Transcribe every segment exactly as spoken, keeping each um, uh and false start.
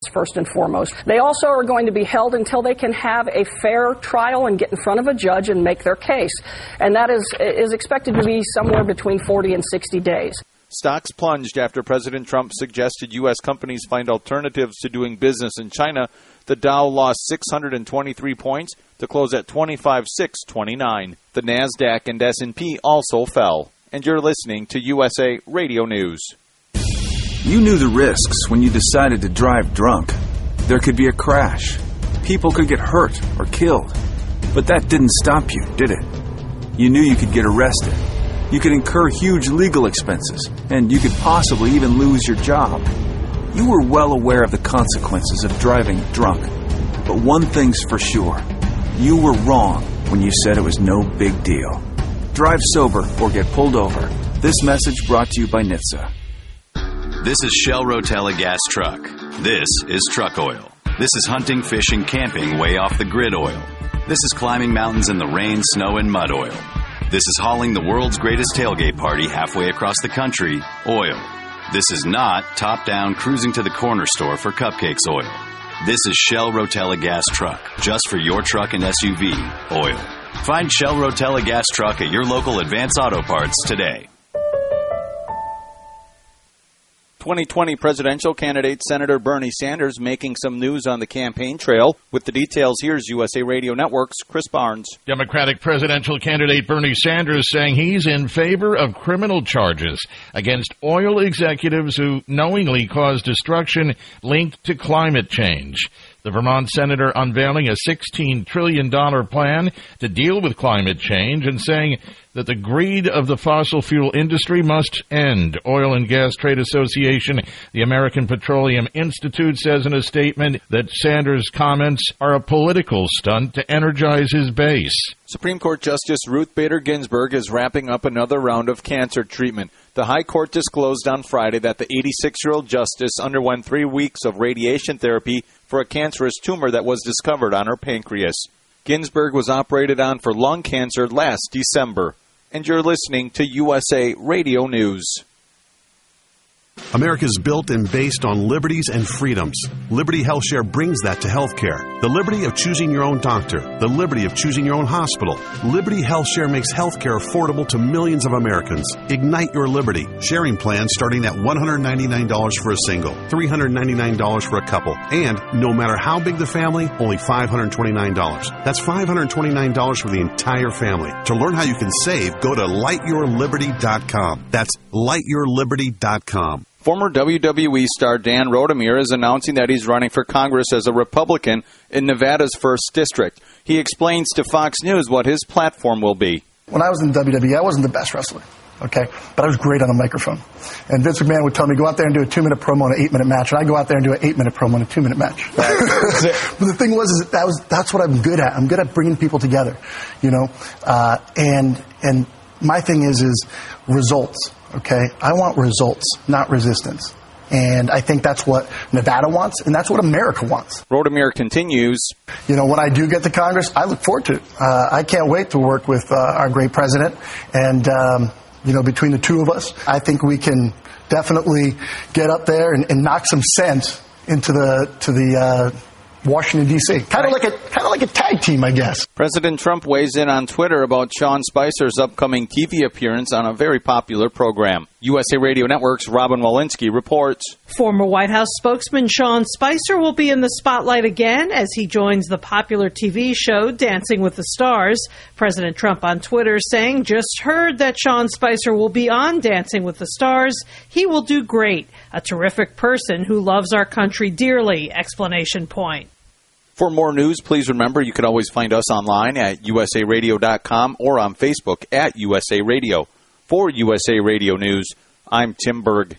first and foremost. They also are going to be held until they can have a fair trial and get in front of a judge and make their case. And that is is expected to be somewhere between forty and sixty days. Stocks plunged after President Trump suggested U S companies find alternatives to doing business in China. The Dow lost six hundred twenty-three points to close at twenty-five thousand six hundred twenty-nine. The NASDAQ and S and P also fell. And you're listening to U S A Radio News. You knew the risks when you decided to drive drunk. There could be a crash. People could get hurt or killed. But that didn't stop you, did it? You knew you could get arrested. You could incur huge legal expenses, and you could possibly even lose your job. You were well aware of the consequences of driving drunk. But one thing's for sure. You were wrong when you said it was no big deal. Drive sober or get pulled over. This message brought to you by N H T S A. This is Shell Rotella Gas Truck. This is truck oil. This is hunting, fishing, camping way off the grid oil. This is climbing mountains in the rain, snow, and mud oil. This is hauling the world's greatest tailgate party halfway across the country, oil. This is not top-down cruising to the corner store for cupcakes oil. This is Shell Rotella Gas Truck, just for your truck and S U V, oil. Find Shell Rotella Gas Truck at your local Advance Auto Parts today. twenty twenty presidential candidate Senator Bernie Sanders making some news on the campaign trail. With the details, here's U S A Radio Network's Chris Barnes. Democratic presidential candidate Bernie Sanders saying he's in favor of criminal charges against oil executives who knowingly caused destruction linked to climate change. The Vermont senator unveiling a sixteen trillion dollars plan to deal with climate change and saying that the greed of the fossil fuel industry must end. Oil and Gas Trade Association, the American Petroleum Institute, says in a statement that Sanders' comments are a political stunt to energize his base. Supreme Court Justice Ruth Bader Ginsburg is wrapping up another round of cancer treatment. The High Court disclosed on Friday that the eighty-six-year-old justice underwent three weeks of radiation therapy for a cancerous tumor that was discovered on her pancreas. Ginsburg was operated on for lung cancer last December. And you're listening to U S A Radio News. America is built and based on liberties and freedoms. Liberty HealthShare brings that to healthcare. The liberty of choosing your own doctor. The liberty of choosing your own hospital. Liberty HealthShare makes healthcare affordable to millions of Americans. Ignite your liberty. Sharing plans starting at one hundred ninety-nine dollars for a single, three hundred ninety-nine dollars for a couple, and no matter how big the family, only five hundred twenty-nine dollars. That's five hundred twenty-nine dollars for the entire family. To learn how you can save, go to light your liberty dot com. That's light your liberty dot com. Former W W E star Dan Rodomir is announcing that he's running for Congress as a Republican in Nevada's first district. He explains to Fox News what his platform will be. When I was in W W E, I wasn't the best wrestler, okay? But I was great on a microphone. And Vince McMahon would tell me, go out there and do a two-minute promo in an eight-minute match. And I'd go out there and do an eight-minute promo in a two-minute match. But the thing was, is that, that was that's what I'm good at. I'm good at bringing people together, you know? Uh, and and my thing is, is results. Okay, I want results, not resistance. And I think that's what Nevada wants, and that's what America wants. Rodomir continues. You know, when I do get to Congress, I look forward to it. Uh, I can't wait to work with uh, our great president. And, um, you know, between the two of us, I think we can definitely get up there and, and knock some sense into the to the uh, Washington, D C Kind of like a kind of like a tag team, I guess. President Trump weighs in on Twitter about Sean Spicer's upcoming T V appearance on a very popular program. U S A Radio Network's Robin Walensky reports. Former White House spokesman Sean Spicer will be in the spotlight again as he joins the popular T V show Dancing with the Stars. President Trump on Twitter saying, just heard that Sean Spicer will be on Dancing with the Stars. He will do great. A terrific person who loves our country dearly. Explanation point. For more news, please remember you can always find us online at U S A radio dot com or on Facebook at U S A Radio. For U S A Radio News, I'm Tim Berg.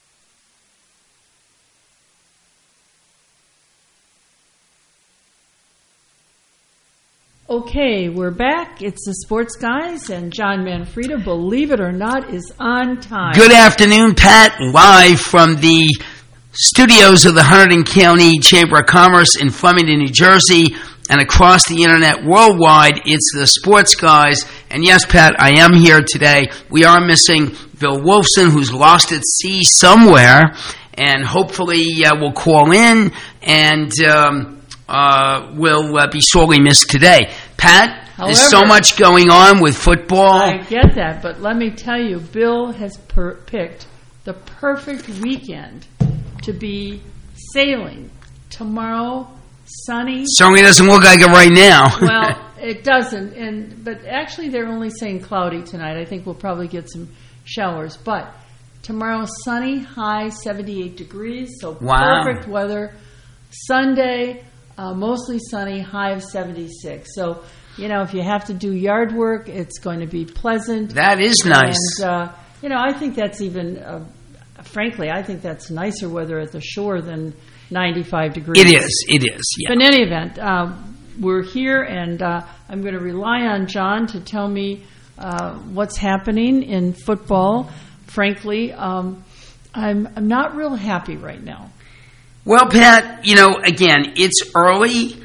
Okay, we're back. It's the Sports Guys, and John Manfreda, believe it or not, is on time. Good afternoon, Pat. Live from the studios of the Hunterdon County Chamber of Commerce in Flemington, New Jersey, and across the internet worldwide, it's the Sports Guys. And yes, Pat, I am here today. We are missing Bill Wolfson, who's lost at sea somewhere, and hopefully uh, will call in and um, uh, will uh, be sorely missed today. Pat, However, there's so much going on with football. I get that, but let me tell you, Bill has per- picked the perfect weekend to be sailing. Tomorrow, sunny. Certainly doesn't look like it right now. Well, it doesn't, and but actually they're only saying cloudy tonight. I think we'll probably get some showers, but tomorrow sunny, high seventy-eight degrees, so wow. perfect weather. Sunday, uh, mostly sunny, high of seventy-six. So, you know, if you have to do yard work, it's going to be pleasant. That is nice. And, uh, you know, I think that's even, uh, frankly, I think that's nicer weather at the shore than ninety-five degrees. It is, it is, yeah. But in any event, uh, we're here, and uh, I'm going to rely on John to tell me uh, what's happening in football. Frankly, um, I'm, I'm not real happy right now. Well, Pat, you know, again, it's early.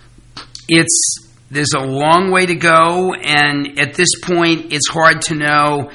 It's there's a long way to go, and at this point, it's hard to know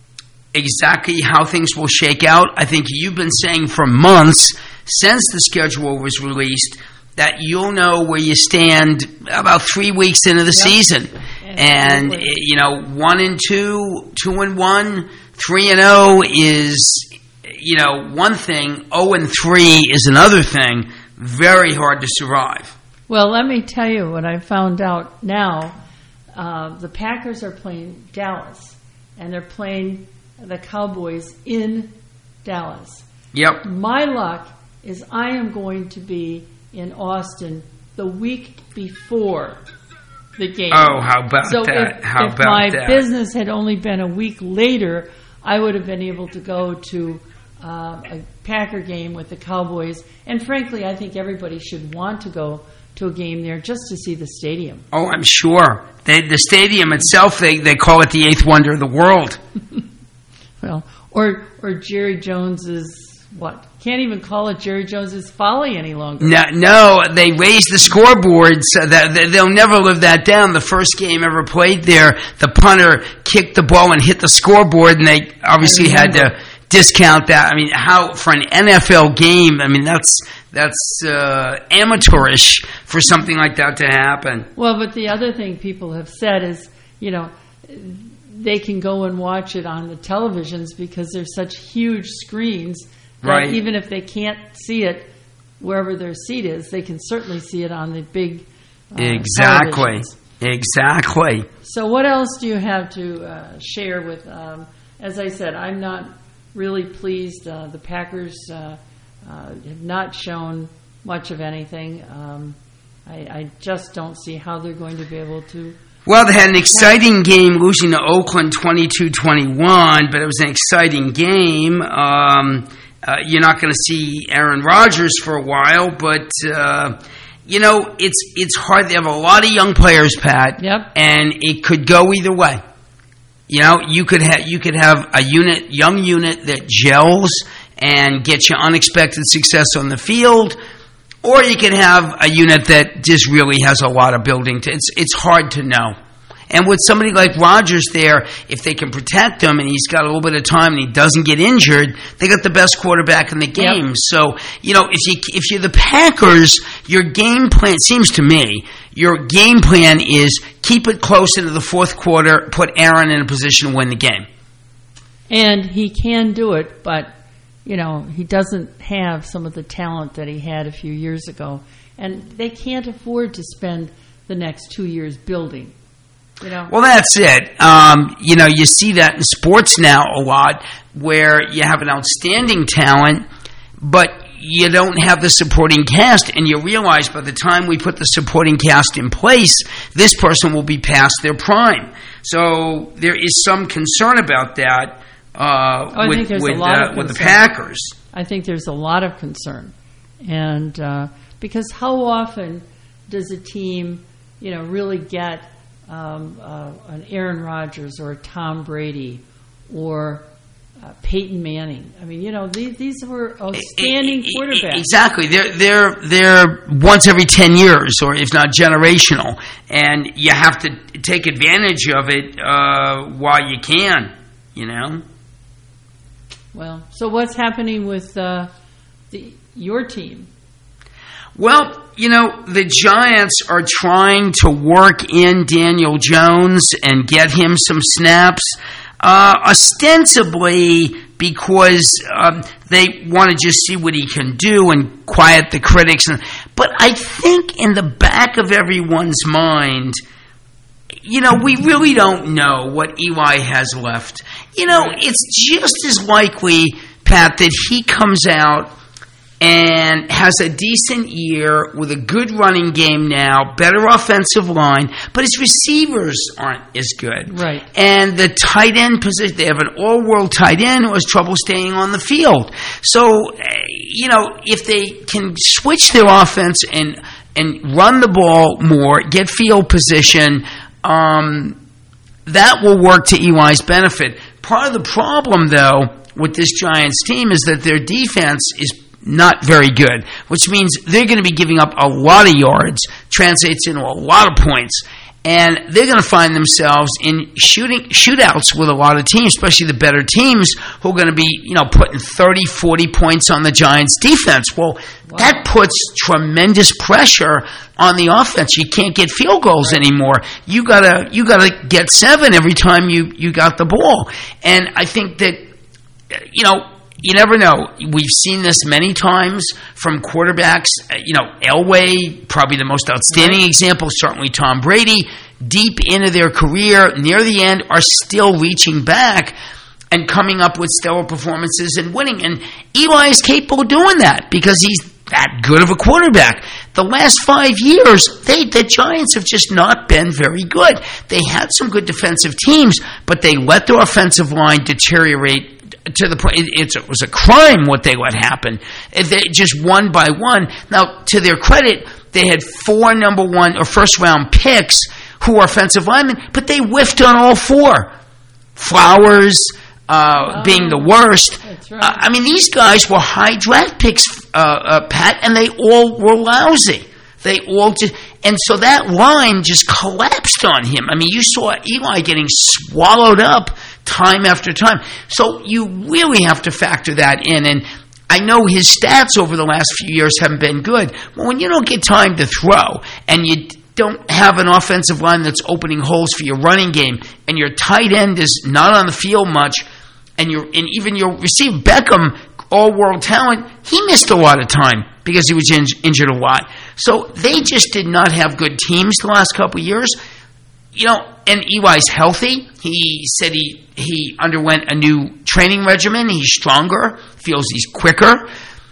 exactly how things will shake out. I think you've been saying for months since the schedule was released that you'll know where you stand about three weeks into the yep. season. And, and you know, one and two, two and one, three and oh is, you know, one thing. Oh and three is another thing. Very hard to survive. Well, let me tell you what I found out now. Uh, the Packers are playing Dallas, and they're playing the Cowboys in Dallas. Yep. My luck is I am going to be in Austin the week before the game. Oh, how about so that? If, how if about my that? business had only been a week later, I would have been able to go to uh, a Packer game with the Cowboys. And frankly, I think everybody should want to go to a game there just to see the stadium. Oh, I'm sure. They, the stadium itself, they, they call it the eighth wonder of the world. Well, or or Jerry Jones's, what? Can't even call it Jerry Jones's Folly any longer. No, no, they raised the scoreboard so that they'll never live that down. The first game ever played there, the punter kicked the ball and hit the scoreboard, and they obviously had to discount that. I mean, how for an N F L game? I mean, that's that's uh, amateurish for something like that to happen. Well, but the other thing people have said is, you know, they can go and watch it on the televisions because there's such huge screens that right. even if they can't see it wherever their seat is, they can certainly see it on the big uh, exactly televisions. Exactly. So what else do you have to uh, share with, um, as I said, I'm not really pleased. Uh, the Packers uh, uh, have not shown much of anything. Um, I, I just don't see how they're going to be able to. Well, they had an exciting game losing to Oakland twenty-two twenty-one, but it was an exciting game. Um, uh, you're not going to see Aaron Rodgers for a while, but, uh, you know, it's it's hard. They have a lot of young players, Pat, yep. and it could go either way. You know, you could have you could have a unit, young unit that gels and gets you unexpected success on the field, or you can have a unit that just really has a lot of building to. It's it's hard to know. And with somebody like Rodgers there, if they can protect him and he's got a little bit of time and he doesn't get injured, they got the best quarterback in the game. Yep. So, you know, if you if you're the Packers, your game plan, it seems to me, your game plan is keep it close into the fourth quarter, put Aaron in a position to win the game. And he can do it, but, you know, he doesn't have some of the talent that he had a few years ago. And they can't afford to spend the next two years building. You know? Well, that's it. Um, you know, you see that in sports now a lot where you have an outstanding talent, but you don't have the supporting cast, and you realize by the time we put the supporting cast in place, this person will be past their prime. So there is some concern about that uh, oh, with, with, uh, with the Packers. I think there's a lot of concern. And uh, because how often does a team, you know, really get Um, uh, an Aaron Rodgers or a Tom Brady or uh, Peyton Manning? I mean, you know, these these were outstanding quarterbacks. Exactly. They're they're they're once every ten years, or if not generational, and you have to take advantage of it uh, while you can. You know. Well, so what's happening with uh, the, your team? Well, you know, the Giants are trying to work in Daniel Jones and get him some snaps, uh, ostensibly because um, they want to just see what he can do and quiet the critics. But I think in the back of everyone's mind, you know, we really don't know what Eli has left. You know, it's just as likely, Pat, that he comes out and has a decent year with a good running game now, better offensive line, but his receivers aren't as good. Right. And the tight end position, they have an all-world tight end who has trouble staying on the field. So, you know, if they can switch their offense and and run the ball more, get field position, um, that will work to E Y's benefit. Part of the problem, though, with this Giants team is that their defense is not very good, which means they're going to be giving up a lot of yards, translates into a lot of points, and they're going to find themselves in shooting shootouts with a lot of teams, especially the better teams who are going to be, you know, putting thirty, forty points on the Giants' defense. Well, wow. That puts tremendous pressure on the offense. You can't get field goals right. anymore. You gotta you gotta get seven every time you, you got the ball. And I think that, you know, you never know. We've seen this many times from quarterbacks. You know, Elway, probably the most outstanding right. example, certainly Tom Brady, deep into their career, near the end, are still reaching back and coming up with stellar performances and winning. And Eli is capable of doing that because he's that good of a quarterback. The last five years, they the Giants have just not been very good. They had some good defensive teams, but they let their offensive line deteriorate to the point, it, it was a crime what they let happen. They just one by one. Now, to their credit, they had four number one or first round picks who are offensive linemen, but they whiffed on all four. Flowers uh, oh, being the worst. That's right. Uh, I mean, these guys were high draft picks, uh, uh, Pat, and they all were lousy. They all just, and so that line just collapsed on him. I mean, you saw Eli getting swallowed up time after time. So you really have to factor that in. And I know his stats over the last few years haven't been good. Well, when you don't get time to throw and you don't have an offensive line that's opening holes for your running game and your tight end is not on the field much and your and even your receiver, Beckham, all-world talent, he missed a lot of time because he was in, injured a lot. So they just did not have good teams the last couple of years. You know, and Eli's healthy. He said he, he underwent a new training regimen. He's stronger, feels he's quicker.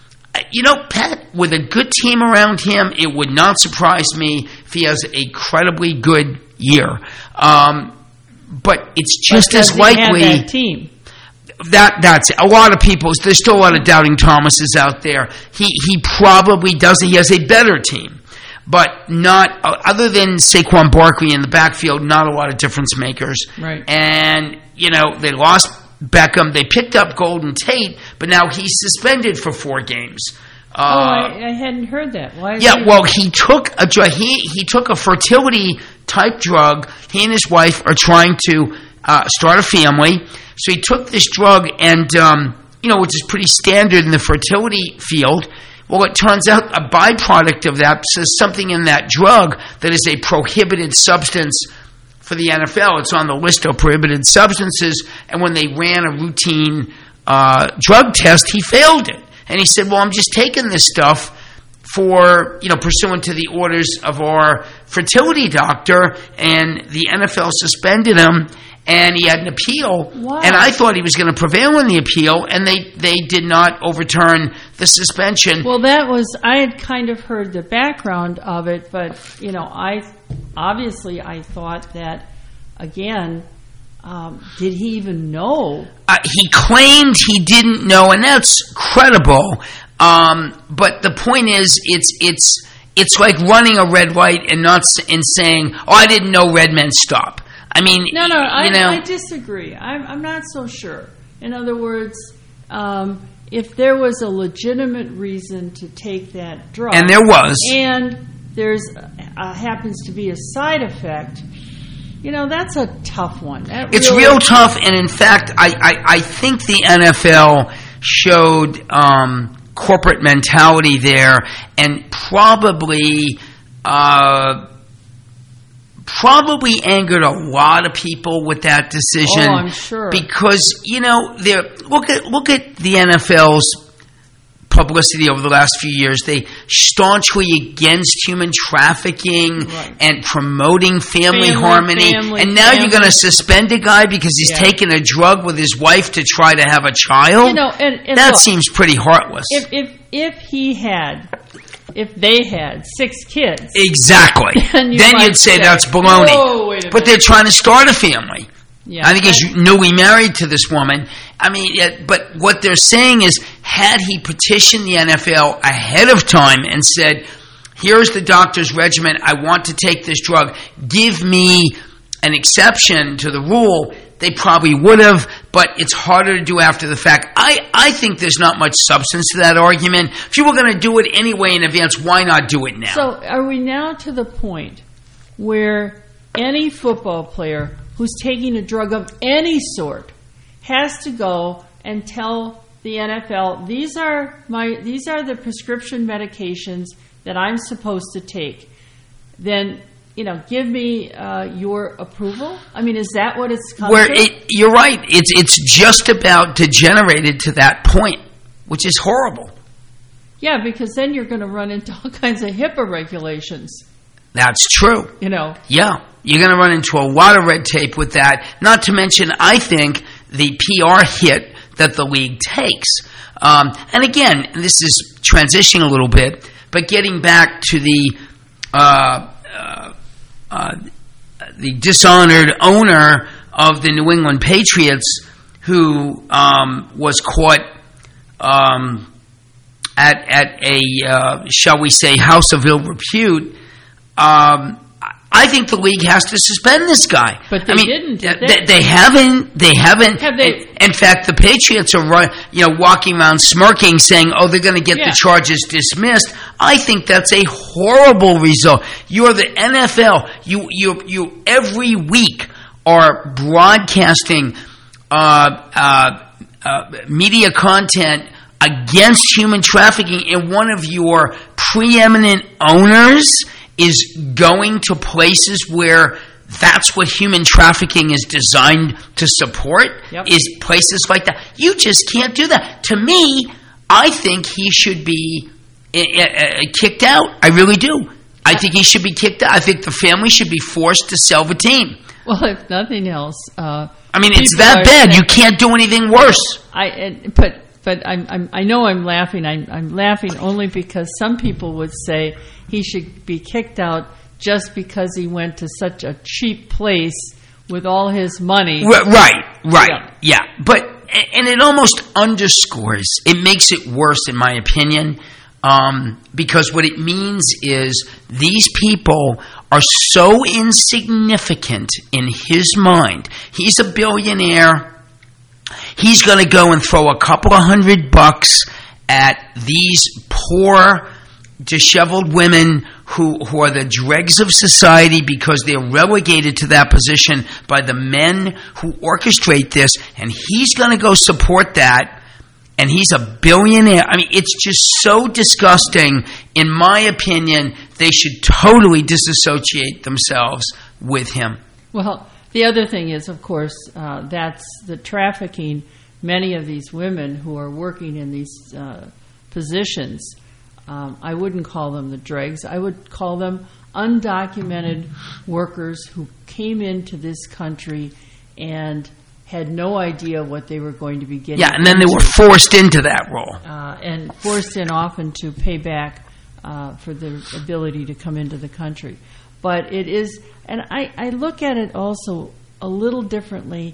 You know, Pat, with a good team around him, it would not surprise me if he has a credibly good year. Um, but it's just but as likely... Have that team? That that's a lot of people. There's still a lot of doubting Thomases out there. He he probably doesn't. He has a better team, but not uh, other than Saquon Barkley in the backfield. Not a lot of difference makers. Right. And you know they lost Beckham. They picked up Golden Tate, but now he's suspended for four games. Uh, oh, I, I hadn't heard that. Why? Yeah. He... Well, he took a drug. He he took a fertility type drug. He and his wife are trying to uh, start a family. So he took this drug, and, um, you know, which is pretty standard in the fertility field. Well, it turns out a byproduct of that says something in that drug that is a prohibited substance for the N F L. It's on the list of prohibited substances, and when they ran a routine uh, drug test, he failed it. And he said, well, I'm just taking this stuff for, you know, pursuant to the orders of our fertility doctor, and the N F L suspended him. And he had an appeal, wow. and I thought he was going to prevail in the appeal, and they, they did not overturn the suspension. Well, that was, I had kind of heard the background of it, but, you know, I, obviously I thought that, again, um, did he even know? Uh, he claimed he didn't know, and that's credible, um, but the point is, it's, it's, it's like running a red light and not and saying, oh, I didn't know red men stop. I mean, no, no, I, you know, I disagree. I'm, I'm not so sure. In other words, um, if there was a legitimate reason to take that drug, and there was, and there's uh, happens to be a side effect, you know, that's a tough one. That it's really real tough, and in fact, I, I, I think the N F L showed um, corporate mentality there, and probably uh, probably angered a lot of people with that decision. Oh, I'm sure. Because, you know, there look at look at the N F L's publicity over the last few years. They staunchly against human trafficking right. and promoting family, family harmony. family, and now family. you're going to suspend a guy because he's yeah. taken a drug with his wife to try to have a child? You know, and, and that look, seems pretty heartless. If, if, if he had, if they had six kids. Exactly. Then, you then might you'd say, say that's baloney. Whoa, wait a but minute. they're trying to start a family. Yeah, I think he's newly married to this woman. I mean, yeah, but what they're saying is, had he petitioned the N F L ahead of time and said, here's the doctor's regimen, I want to take this drug, give me an exception to the rule, they probably would have, but it's harder to do after the fact. I, I think there's not much substance to that argument. If you were going to do it anyway in advance, why not do it now? So are we now to the point where any football player who's taking a drug of any sort has to go and tell the N F L, these are my these are the prescription medications that I'm supposed to take, then, you know, give me uh, your approval? I mean, is that what it's come Where to? it, you're right. It's it's just about degenerated to that point, which is horrible. Yeah, because then you're going to run into all kinds of HIPAA regulations. That's true. You know. Yeah. You're going to run into a lot of red tape with that. Not to mention, I think, the P R hit that the league takes. Um, and again, this is transitioning a little bit, but getting back to the uh, uh, uh, the dishonored owner of the New England Patriots, who um, was caught um, at at a uh, shall we say house of ill repute. Um, I think the league has to suspend this guy. But they I mean, didn't. Did they? they? they haven't. They haven't. Have they? In fact, the Patriots are run, you know, walking around smirking, saying, "Oh, they're going to get Yeah. the charges dismissed." I think that's a horrible result. You're the N F L. You, you, you. Every week are broadcasting uh, uh, uh, media content against human trafficking, and one of your preeminent owners is going to places where that's what human trafficking is designed to support, yep. is places like that. You just can't do that. To me, I think he should be uh, uh, kicked out. I really do. I think he should be kicked out. I think the family should be forced to sell the team. Well, if nothing else, uh, I mean, it's people that are bad. saying- You can't do anything worse. I and, but but I'm, I'm I know I'm laughing. I'm, I'm laughing only because some people would say he should be kicked out just because he went to such a cheap place with all his money. R- right, right, Yeah. yeah. But and it almost underscores. It makes it worse, in my opinion, um, because what it means is these people are so insignificant in his mind. He's a billionaire. He's going to go and throw a couple of hundred bucks at these poor, disheveled women who, who are the dregs of society because they're relegated to that position by the men who orchestrate this, and he's going to go support that, and he's a billionaire. I mean, it's just so disgusting. In my opinion, they should totally disassociate themselves with him. Well, the other thing is, of course, uh, that's the trafficking. Many of these women who are working in these uh, positions, um, I wouldn't call them the dregs. I would call them undocumented workers who came into this country and had no idea what they were going to be getting. Yeah, and then they into. were forced into that role. Uh, and forced in often to pay back uh, for their ability to come into the country. But it is, and I, I look at it also a little differently.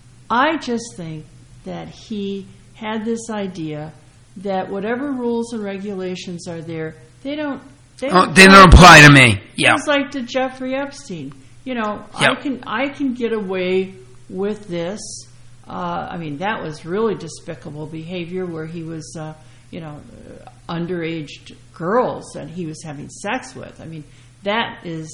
I just think that he had this idea that whatever rules and regulations are there, they don't they don't, Oh, they don't apply to me. Yeah. It's like to Jeffrey Epstein. You know, Yep. I can I can get away with this. Uh, I mean, that was really despicable behavior where he was, uh, you know, uh, underage girls that he was having sex with. I mean, that is,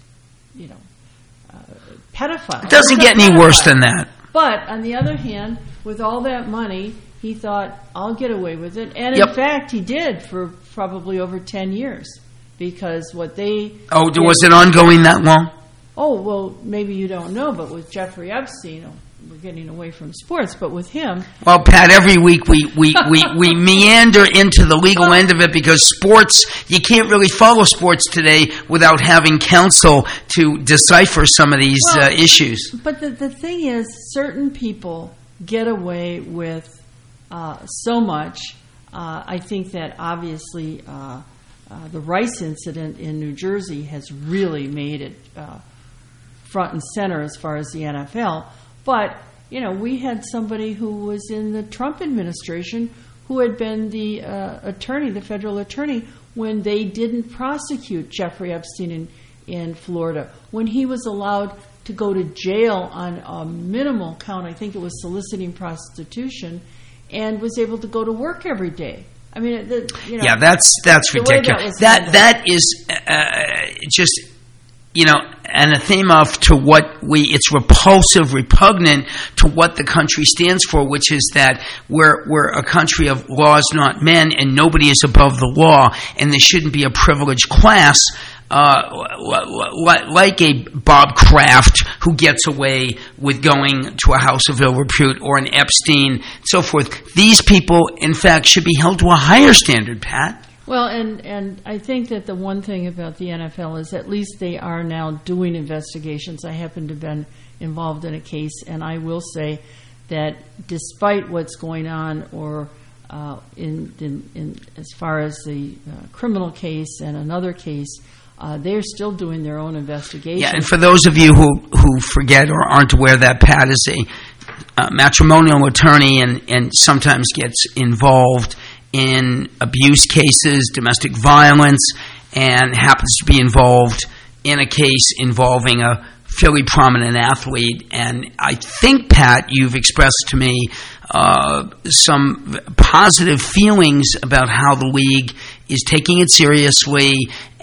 you know, uh, pedophile. It doesn't It's a get any worse pedophile. than that. But on the other hand, with all that money he thought, I'll get away with it. And Yep. in fact, he did for probably over ten years. Because what they... Oh, was it ongoing that long? Oh, well, maybe you don't know, but with Jeffrey Epstein, oh, we're getting away from sports, but with him... Well, Pat, every week we, we, we, we meander into the legal end of it because sports, you can't really follow sports today without having counsel to decipher some of these Well, uh, issues. But the, the thing is, certain people get away with uh, so much. Uh, I think that obviously uh, uh, the Rice incident in New Jersey has really made it uh, front and center as far as the N F L. But, you know, we had somebody who was in the Trump administration who had been the uh, attorney, the federal attorney, when they didn't prosecute Jeffrey Epstein in, in Florida, when he was allowed to go to jail on a minimal count, I think it was soliciting prostitution, and was able to go to work every day. I mean, the, you know, yeah, that's that's the way ridiculous. That, That that is uh, just, you know, anathema to what we, it's repulsive, repugnant to what the country stands for, which is that we're, we're a country of laws, not men, and nobody is above the law, and there shouldn't be a privileged class, uh, like a Bob Kraft who gets away with going to a house of ill repute, or an Epstein, and so forth. These people, in fact, should be held to a higher standard, Pat. Well, and, and I think that the one thing about the N F L is at least they are now doing investigations. I happen to have been involved in a case, and I will say that despite what's going on, or uh, in, in, in as far as the uh, criminal case and another case, uh, they're still doing their own investigation. Yeah, and for those of you who, who forget or aren't aware, that Pat is a uh, matrimonial attorney and, and sometimes gets involved in abuse cases, domestic violence, and happens to be involved in a case involving a fairly prominent athlete. And I think, Pat, you've expressed to me uh, some positive feelings about how the league is taking it seriously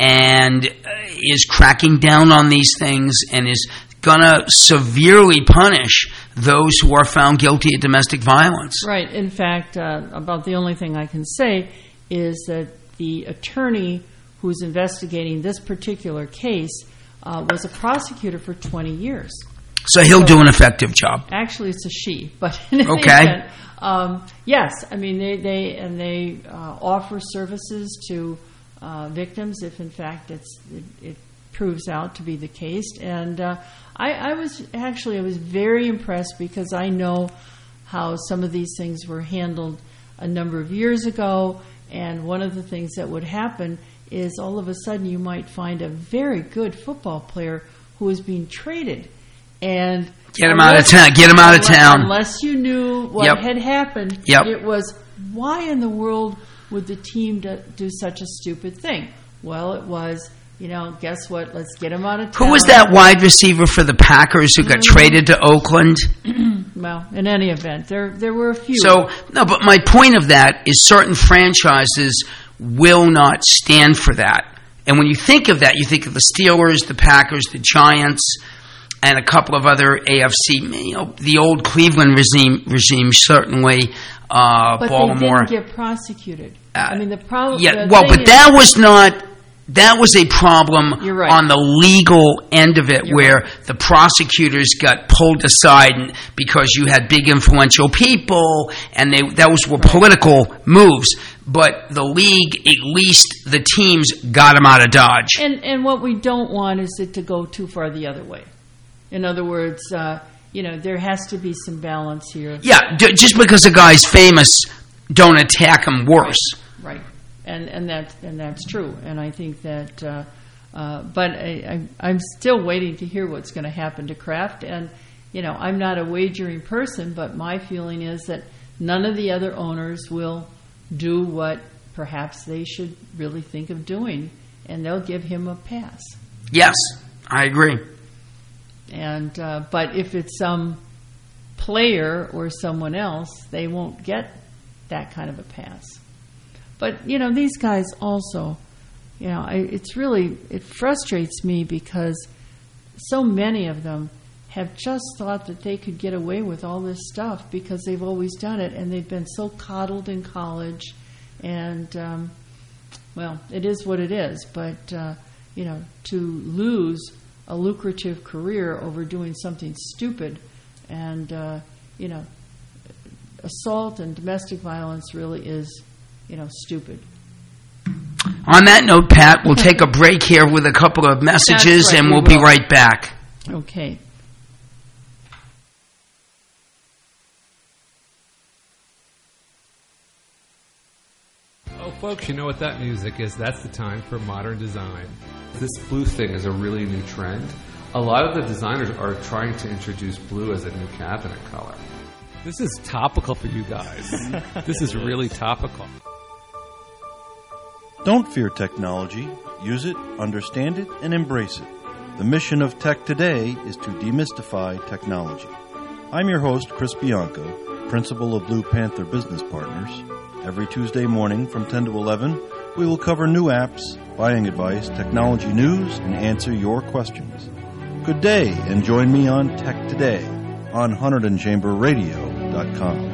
and is cracking down on these things and is going to severely punish those who are found guilty of domestic violence. Right. In fact, uh, about the only thing I can say is that the attorney who's investigating this particular case uh, was a prosecutor for twenty years. So he'll so, do an effective job. Actually, it's a she, but in any okay. event, um, yes. I mean, they they and they uh, offer services to uh, victims if, in fact, it's it, it proves out to be the case. And uh, I, I was actually I was very impressed because I know how some of these things were handled a number of years ago. And one of the things that would happen is all of a sudden you might find a very good football player who is being traded. And get him out of town. Get him out of town. Unless you knew what yep. had happened, yep. it was, why in the world would the team do, do such a stupid thing? Well, it was, you know, guess what? Let's get him out of town. Who was that wide receiver for the Packers who got mm-hmm. traded to Oakland? Well, in any event, there there were a few. So, no, but my point of that is certain franchises will not stand for that. And when you think of that, you think of the Steelers, the Packers, the Giants, and a couple of other A F C, you know, the old Cleveland regime, regime certainly, uh, but Baltimore. But they didn't get prosecuted. Uh, I mean, the problem... Yeah, well, but that was not... That was a problem right. on the legal end of it, You're where right. the prosecutors got pulled aside because you had big influential people, and they those were political moves. But the league, at least the teams, got them out of Dodge. And and what we don't want is it to go too far the other way. In other words, uh, you know, there has to be some balance here. Yeah, d- just because a guy's famous, don't attack him worse. Right. right. And and that's and that's true, and I think that. Uh, uh, but I, I, I'm still waiting to hear what's going to happen to Kraft, and you know I'm not a wagering person, but my feeling is that none of the other owners will do what perhaps they should really think of doing, and they'll give him a pass. Yes, I agree. And uh, but if it's some player or someone else, they won't get that kind of a pass. But, you know, these guys also, you know, I, it's really, it frustrates me because so many of them have just thought that they could get away with all this stuff because they've always done it, and they've been so coddled in college. And, um, well, it is what it is. But, uh, you know, to lose a lucrative career over doing something stupid and, uh, you know, assault and domestic violence really is, you know, stupid. On that note, Pat, we'll take a break here with a couple of messages, right, and we'll we be right back. Okay. Oh, folks, you know what that music is. That's the time for modern design. This blue thing is a really new trend. A lot of the designers are trying to introduce blue as a new cabinet color. This is topical for you guys. This is really topical. Don't fear technology. Use it, understand it, and embrace it. The mission of Tech Today is to demystify technology. I'm your host, Chris Bianco, principal of Blue Panther Business Partners. Every Tuesday morning from ten to eleven, we will cover new apps, buying advice, technology news, and answer your questions. Good day, and join me on Tech Today on Hunterdon Chamber Radio dot com.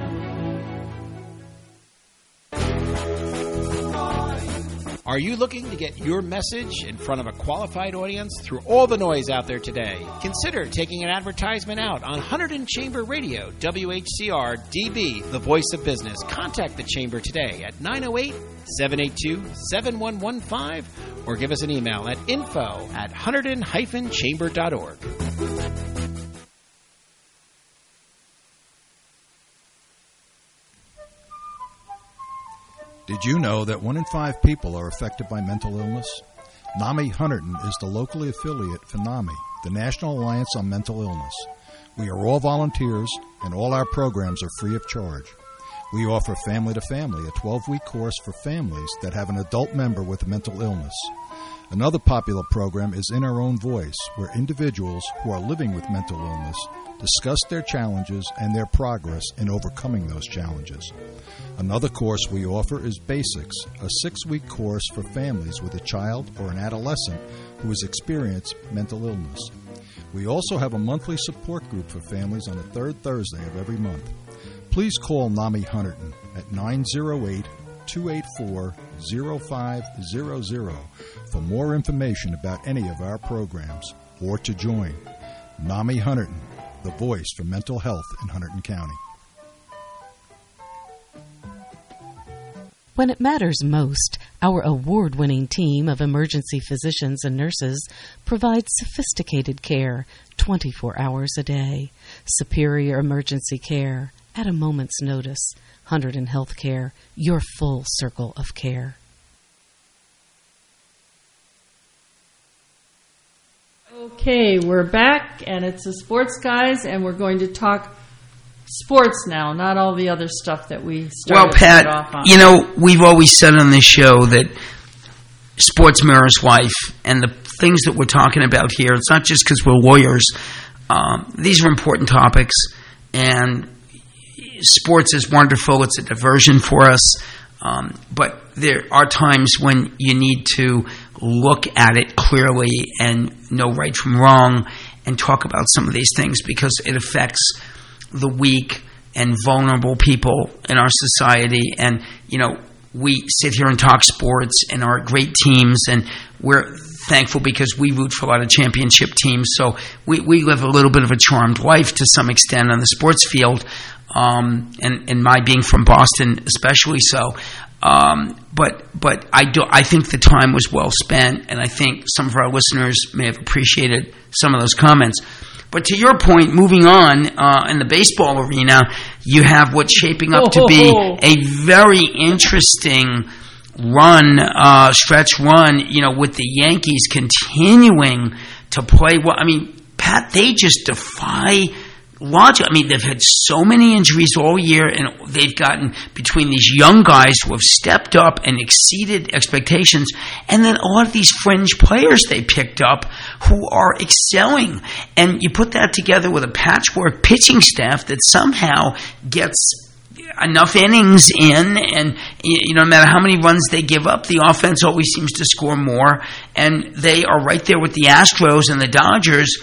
Are you looking to get your message in front of a qualified audience through all the noise out there today? Consider taking an advertisement out on Hunterdon Chamber Radio, W H C R D B, the voice of business. Contact the Chamber today at nine oh eight, seven eight two, seven one one five or give us an email at info at hunterdon dash chamber dot org. Did you know that one in five people are affected by mental illness? NAMI Hunterdon is the locally affiliate for NAMI, the National Alliance on Mental Illness. We are all volunteers, and all our programs are free of charge. We offer Family to Family, a twelve-week course for families that have an adult member with a mental illness. Another popular program is In Our Own Voice, where individuals who are living with mental illness discuss their challenges and their progress in overcoming those challenges. Another course we offer is Basics, a six-week course for families with a child or an adolescent who has experienced mental illness. We also have a monthly support group for families on the third Thursday of every month. Please call NAMI Hunterdon at nine oh eight, two eight four, oh five hundred for more information about any of our programs or to join. NAMI Hunterdon, the voice for mental health in Hunterdon County. When it matters most, our award-winning team of emergency physicians and nurses provides sophisticated care twenty-four hours a day. Superior emergency care at a moment's notice. Hunterdon Healthcare, your full circle of care. Okay, we're back, and it's the Sports Guys, and we're going to talk sports now, not all the other stuff that we started well, Pat, off on. You know, we've always said on this show that sports mirrors life, and the things that we're talking about here, it's not just because we're lawyers. Um, these are important topics, and sports is wonderful. It's a diversion for us. Um, but there are times when you need to look at it clearly and know right from wrong and talk about some of these things because it affects the weak and vulnerable people in our society. And, you know, we sit here and talk sports and our great teams, and we're thankful because we root for a lot of championship teams. So we, we live a little bit of a charmed life to some extent on the sports field. Um, and, and my being from Boston especially so. Um, but but I do I think the time was well spent, and I think some of our listeners may have appreciated some of those comments. But to your point, moving on, uh, in the baseball arena, you have what's shaping up to be a very interesting run, uh, stretch run, you know, with the Yankees continuing to play well. I mean, Pat, they just defy logic. I mean, they've had so many injuries all year, and they've gotten between these young guys who have stepped up and exceeded expectations, and then a lot of these fringe players they picked up who are excelling. And you put that together with a patchwork pitching staff that somehow gets enough innings in, and you know, no matter how many runs they give up, the offense always seems to score more. And they are right there with the Astros and the Dodgers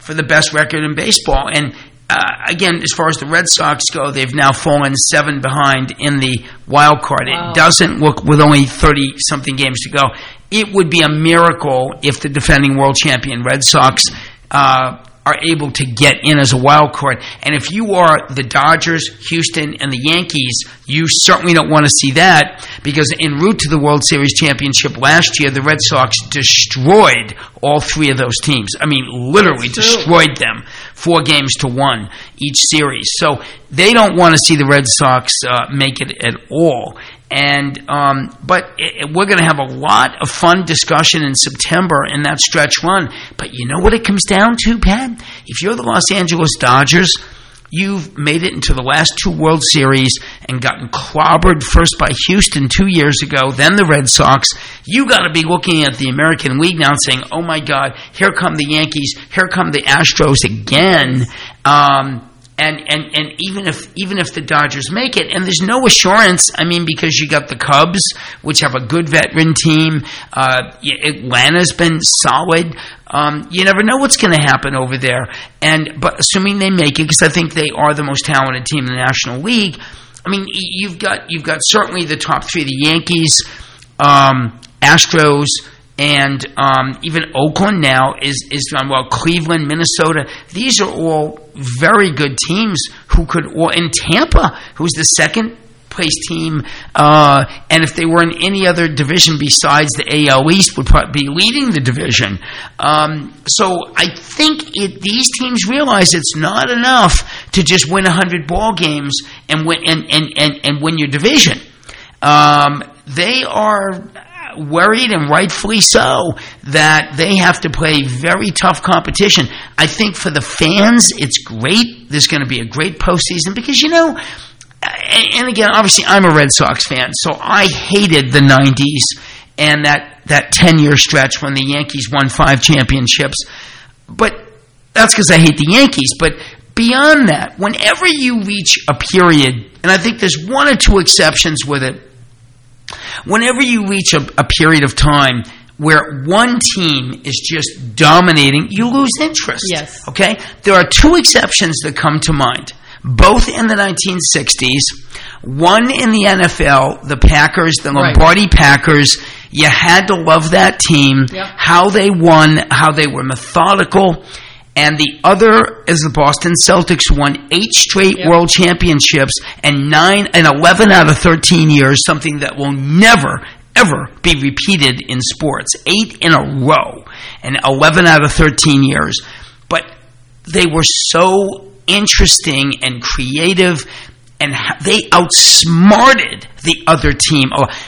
for the best record in baseball. And uh, again, as far as the Red Sox go, they've now fallen seven behind in the wild card. Wow. It doesn't look, with only thirty-something games to go, it would be a miracle if the defending world champion Red Sox uh, are able to get in as a wild card. And if you are the Dodgers, Houston, and the Yankees, you certainly don't want to see that, because en route to the World Series championship last year, the Red Sox destroyed all three of those teams. I mean, literally destroyed them, four games to one each series. So they don't want to see the Red Sox uh, make it at all. And um, but it, we're going to have a lot of fun discussion in September in that stretch run. But you know what it comes down to, Pat? If you're the Los Angeles Dodgers, you've made it into the last two World Series and gotten clobbered first by Houston two years ago, then the Red Sox. You got to be looking at the American League now and saying, "Oh my God, here come the Yankees, here come the Astros again." Um, And, and and even if even if the Dodgers make it, and there's no assurance, I mean, because you got the Cubs, which have a good veteran team. Uh, Atlanta's been solid. Um, you never know what's going to happen over there. And but assuming they make it, because I think they are the most talented team in the National League. I mean, you've got you've got certainly the top three: the Yankees, um, Astros, and um, even Oakland now is is done well. Cleveland, Minnesota, these are all very good teams who could, or in Tampa, who's the second place team, uh, and if they were in any other division besides the A L East, would probably be leading the division. Um, so I think it, these teams realize it's not enough to just win one hundred ball games and win and and, and, and win your division. Um, they are worried, and rightfully so, that they have to play very tough competition. I think for the fans, it's great. There's going to be a great postseason because, you know, and again, obviously I'm a Red Sox fan, so I hated the nineties and that, that ten-year stretch when the Yankees won five championships. But that's because I hate the Yankees. But beyond that, whenever you reach a period, and I think there's one or two exceptions with it, whenever you reach a, a period of time where one team is just dominating, you lose interest. Yes. Okay? There are two exceptions that come to mind, both in the nineteen sixties. One in the N F L, the Packers, the Lombardi right. Packers. You had to love that team, yep. how they won, how they were methodical. And the other is the Boston Celtics won eight straight yep. world championships and nine and eleven out of thirteen years, something that will never, ever be repeated in sports. Eight in a row and eleven out of thirteen years. But they were so interesting and creative, and they outsmarted the other team.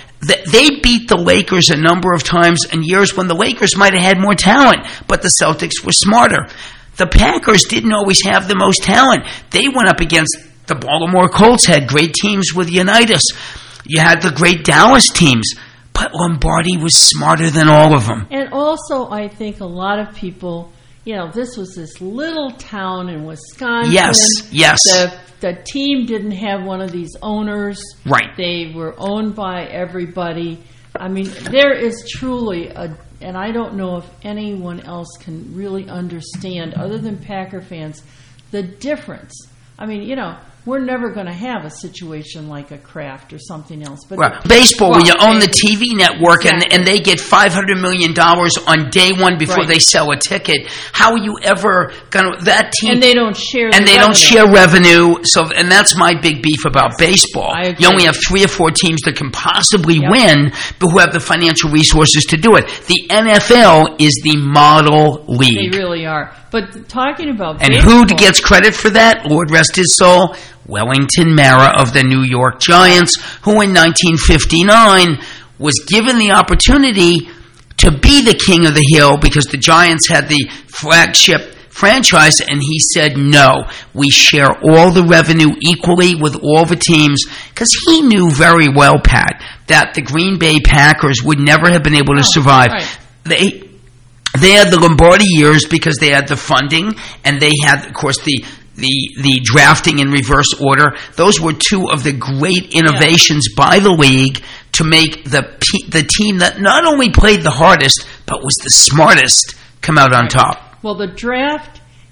They beat the Lakers a number of times in years when the Lakers might have had more talent, but the Celtics were smarter. The Packers didn't always have the most talent. They went up against the Baltimore Colts, had great teams with Unitas. You had the great Dallas teams, but Lombardi was smarter than all of them. And also, I think a lot of people, you know, this was this little town in Wisconsin. Yes, yes. The, the team didn't have one of these owners. Right. They were owned by everybody. I mean, there is truly a, and I don't know if anyone else can really understand, other than Packer fans, the difference. I mean, you know, we're never going to have a situation like a Kraft or something else. But right. Baseball, well, when you own the T V network, exactly. and, and they get five hundred million dollars on day one before right. they sell a ticket, how are you ever going to, that team... And they don't share And the they revenue. don't share revenue. So, and that's my big beef about baseball. I agree. You only have three or four teams that can possibly yep. win, but who have the financial resources to do it. The N F L is the model league. They really are. But talking about And baseball, who gets credit for that? Lord rest his soul. Wellington Mara of the New York Giants, who in nineteen fifty-nine was given the opportunity to be the king of the hill because the Giants had the flagship franchise, and he said, no, we share all the revenue equally with all the teams, because he knew very well, Pat, that the Green Bay Packers would never have been able to oh, survive. Right. They they had the Lombardi years because they had the funding, and they had, of course, the The the drafting in reverse order. Those were two of the great innovations yeah. by the league to make the the team that not only played the hardest but was the smartest come out on top. Well, the draft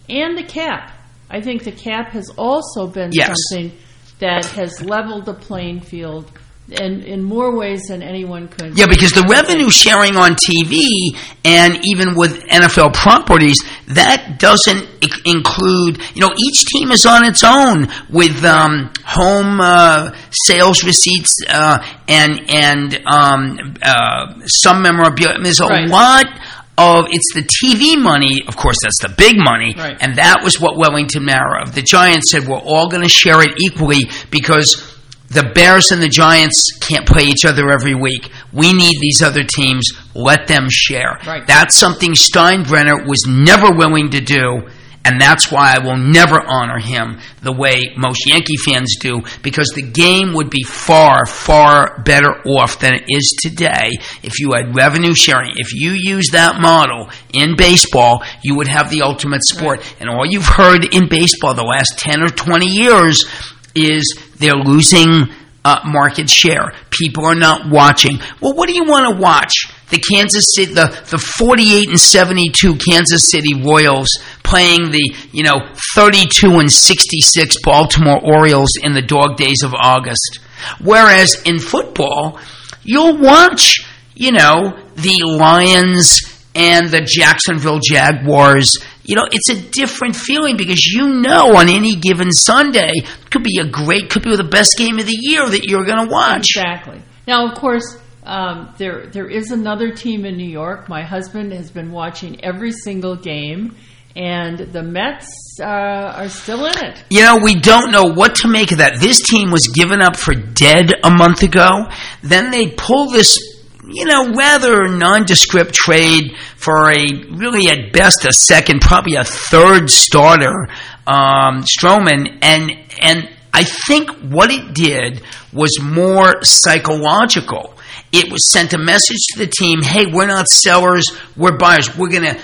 and the cap. I think the cap has also been Yes. something that has leveled the playing field in, in more ways than anyone could. Yeah, because the revenue sharing on T V and even with N F L properties, that doesn't I- include, you know, each team is on its own with um, home uh, sales receipts uh, and, and um, uh, some memorabilia. There's a Right. lot of, it's the T V money, of course, that's the big money, Right. and that was what Wellington Mara of the Giants said, we're all going to share it equally because the Bears and the Giants can't play each other every week. We need these other teams. Let them share. Right. That's something Steinbrenner was never willing to do, and that's why I will never honor him the way most Yankee fans do, because the game would be far, far better off than it is today if you had revenue sharing. If you use that model in baseball, you would have the ultimate sport. Right. And all you've heard in baseball the last ten or twenty years is they're losing uh, market share. People are not watching. Well, what do you want to watch? The Kansas City, the, the forty-eight and seventy-two Kansas City Royals playing the, you know, thirty-two and sixty-six Baltimore Orioles in the dog days of August. Whereas in football, you'll watch, you know, the Lions and the Jacksonville Jaguars. You know, it's a different feeling because you know on any given Sunday could be a great, could be the best game of the year that you're going to watch. Exactly. Now, of course, um, there there is another team in New York. My husband has been watching every single game, and the Mets uh, are still in it. You know, we don't know what to make of that. This team was given up for dead a month ago. Then they pull this, you know, rather nondescript trade for a, really at best, a second, probably a third starter, um, Stroman. And, and I think what it did was more psychological. It was sent a message to the team, hey, we're not sellers, we're buyers. We're going to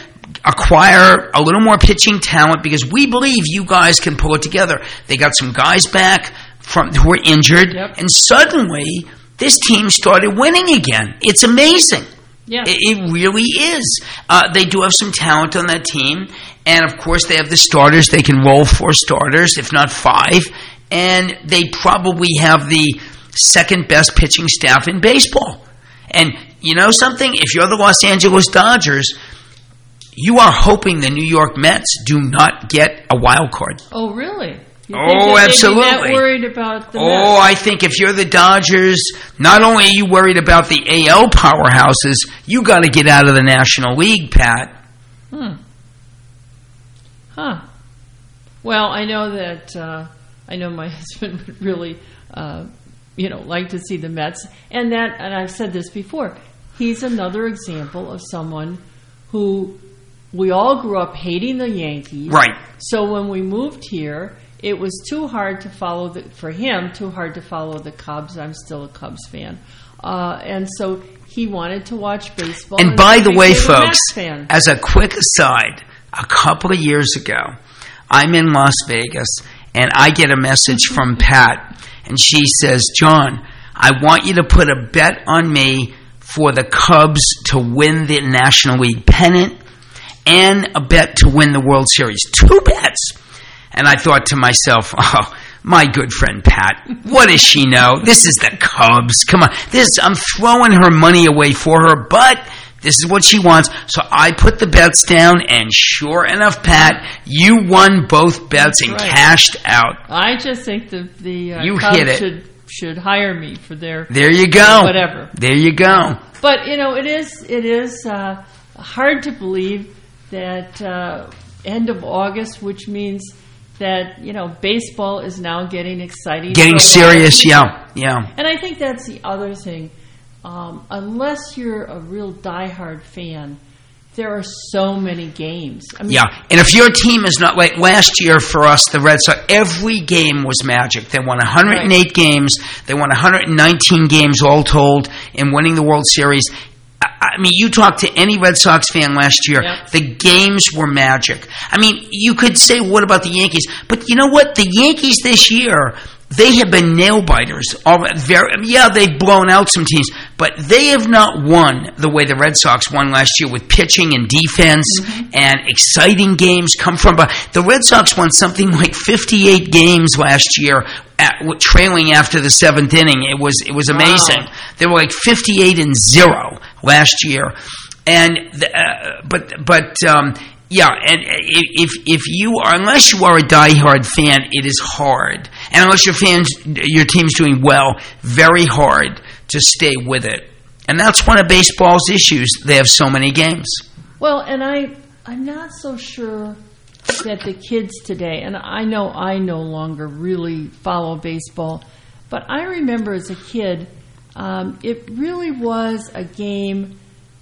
acquire a little more pitching talent because we believe you guys can pull it together. They got some guys back from who were injured, Yep. and suddenly this team started winning again. It's amazing. Yeah. It, it really is. Uh, they do have some talent on that team, and of course they have the starters. They can roll four starters, if not five, and they probably have the second best pitching staff in baseball. And you know something? If you're the Los Angeles Dodgers, you are hoping the New York Mets do not get a wild card. Oh, really? You Oh, think that absolutely. They'd be that worried about the Oh, Mets? I think if you're the Dodgers, not only are you worried about the A L powerhouses, you got to get out of the National League, Pat. Hmm. Huh. Well, I know that uh, I know my husband would really, uh, you know, like to see the Mets, and that, and I've said this before. He's another example of someone who we all grew up hating the Yankees. Right. So when we moved here, it was too hard to follow the, for him, too hard to follow the Cubs. I'm still a Cubs fan. Uh, and so he wanted to watch baseball. And by the he way, became a folks, Mets fan. as a quick aside, a couple of years ago, I'm in Las Vegas, and I get a message from Pat, and she says, John, I want you to put a bet on me for the Cubs to win the National League pennant and a bet to win the World Series. Two bets. And I thought to myself, oh, my good friend Pat, what does she know? This is the Cubs. Come on. This I'm throwing her money away for her, but this is what she wants. So I put the bets down, and sure enough, Pat, you won both bets and That's right. cashed out. I just think the the uh, You Cubs hit it. should should hire me for their There you go. whatever. There you go. But you know, it is it is uh, hard to believe that uh, end of August, which means that you know baseball is now getting exciting, Getting for serious, a lot of yeah, yeah. And I think that's the other thing. Um, unless you're a real diehard fan, there are so many games. I mean, Yeah, and if your team is not like last year for us, the Red Sox, every game was magic. They won one hundred eight Right. games. They won one hundred nineteen games all told in winning the World Series. I I mean, you talk to any Red Sox fan last year, Yep. the games were magic. I mean, you could say, what about the Yankees? But you know what? The Yankees this year, they have been nail biters. All very, yeah, they've blown out some teams, but they have not won the way the Red Sox won last year with pitching and defense mm-hmm. and exciting games come from. But the Red Sox won something like fifty-eight games last year, at, trailing after the seventh inning. It was it was amazing. Wow. They were like fifty-eight and zero last year, and the, uh, but but. Um, Yeah, and if if you are, unless you are a diehard fan, it is hard. And unless your fans, your team's doing well, very hard to stay with it. And that's one of baseball's issues. They have so many games. Well, and I, I'm not so sure that the kids today, and I know I no longer really follow baseball, but I remember as a kid, um, it really was a game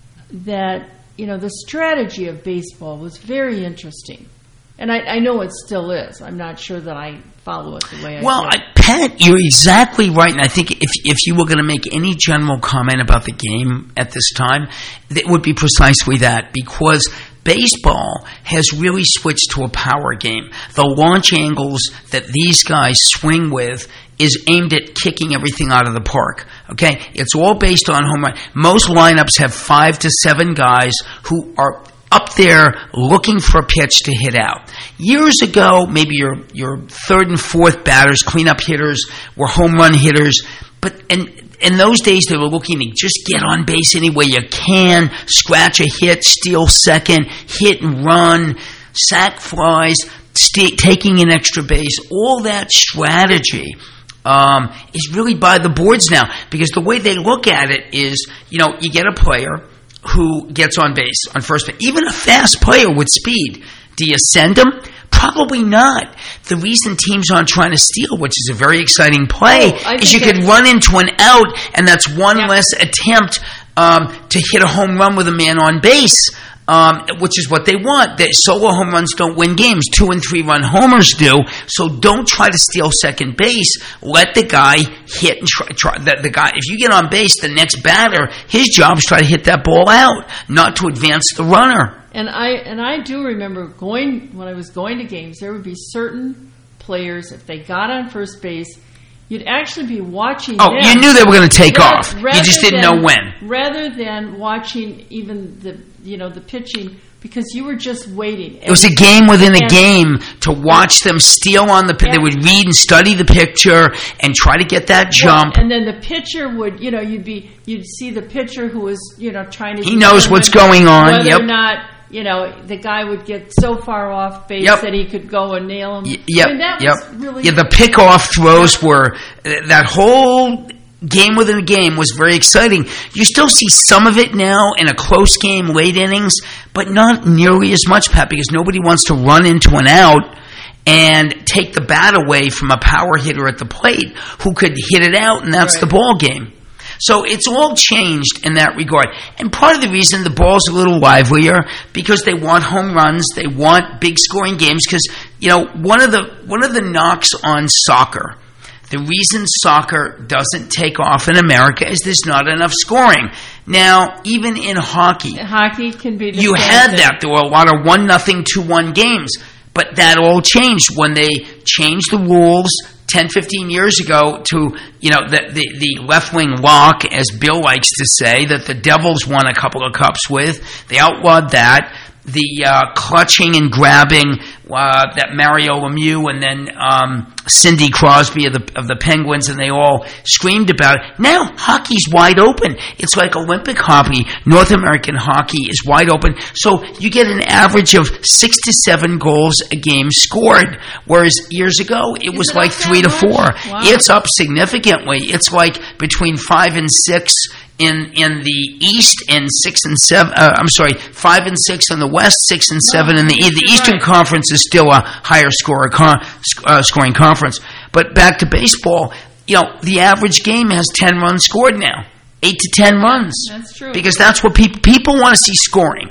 that, you know, the strategy of baseball was very interesting. And I, I know it still is. I'm not sure that I follow it the way I Well, did. I, Pat, you're exactly right. And I think if if you were going to make any general comment about the game at this time, it would be precisely that, because baseball has really switched to a power game. The launch angles that these guys swing with is aimed at kicking everything out of the park. Okay? It's all based on home run. Most lineups have five to seven guys who are up there looking for a pitch to hit out. Years ago, maybe your your third and fourth batters, cleanup hitters, were home run hitters, but and in those days they were looking to just get on base any way you can, scratch a hit, steal second, hit and run, sack flies, st- taking an extra base. All that strategy um, is really by the boards now, because the way they look at it is, you know, you get a player who gets on base, on first base. Even a fast player with speed. Do you send him? Probably not. The reason teams aren't trying to steal, which is a very exciting play, oh, is you could run into an out, and that's one yeah. less attempt um, to hit a home run with a man on base, um, which is what they want. The solo home runs don't win games. Two and three run homers do. So don't try to steal second base. Let the guy hit and try. try the, the guy. If you get on base, the next batter, his job is try to hit that ball out, not to advance the runner. And I and I do remember going when I was going to games. There would be certain players, if they got on first base, you'd actually be watching. Oh, them. You knew they were going to take rather, off. Rather you just didn't than, know when. Rather than watching even the you know the pitching, because you were just waiting. It was a game within a game to watch them steal on the pitch. They would read and study the picture and try to get that jump. Well, and then the pitcher would, you know, you'd be you'd see the pitcher who was, you know, trying to. He knows what's going on. Whether yep. or not. You know, the guy would get so far off base yep. that he could go and nail him. Y- yep. I mean, that yep. was really... Yeah, the pick-off throws were... That whole game within a game was very exciting. You still see some of it now in a close game, late innings, but not nearly as much, Pat, because nobody wants to run into an out and take the bat away from a power hitter at the plate who could hit it out, and that's right. the ball game. So it's all changed in that regard. And part of the reason the ball's a little livelier, because they want home runs, they want big scoring games, because, you know, one of the one of the knocks on soccer, the reason soccer doesn't take off in America is there's not enough scoring. Now, even in hockey, hockey can be the you had thing. that. There were a lot of one nothing, two one games. But that all changed when they changed the rules ten, fifteen years ago to, you know, the, the, the left-wing lock, as Bill likes to say, that the Devils won a couple of cups with. They outlawed that. The uh, clutching and grabbing uh, that Mario Lemieux and then um, Cindy Crosby of the of the Penguins, and they all screamed about it. Now hockey's wide open. It's like Olympic hockey. North American hockey is wide open. So you get an average of six to seven goals a game scored, whereas years ago it was like three to four. Wow. It's up significantly. It's like between five and six in in the East and six and seven. Uh, I'm sorry, five and six in the West, six and seven in the East. The Eastern Conference is still a higher scorer con- uh, scoring conference. But back to baseball, you know, the average game has ten runs scored now, eight to ten runs. That's true. Because that's what people people want to see scoring.